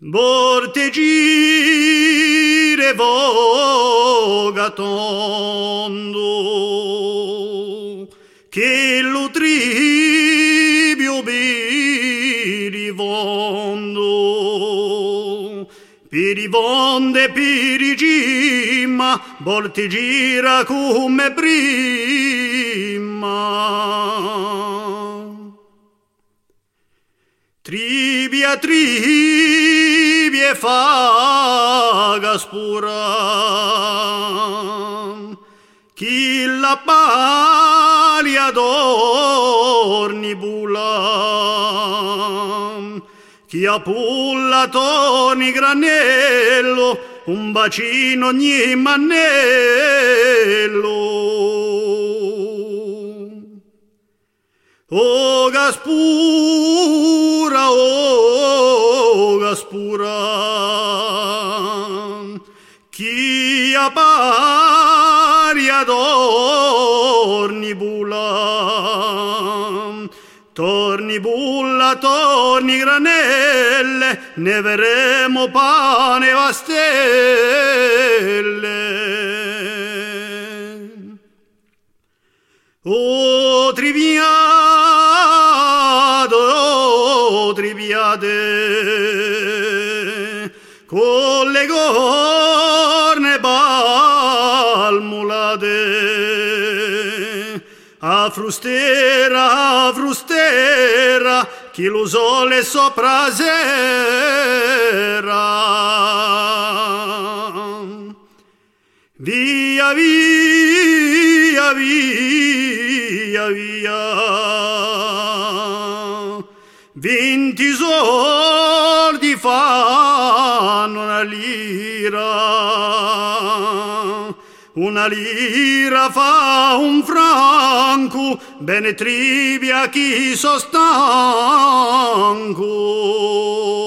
Vortegire voga tondo, che lo tribio pirivonde pirigimma, vortegira come prima. Tribia faga spura, chi la palia dornibula, chi a pulla torni granello, un bacino ogni mannello. O Gaspura, chi a paria torni bulla, torni granelle, ne verremo pane e vastelle. O triviade, con le corne balmulate, a frustera, chi lo sole sopra sera. Via, vinti soldi fanno una lira fa un franco, bene trivia chi so stanco.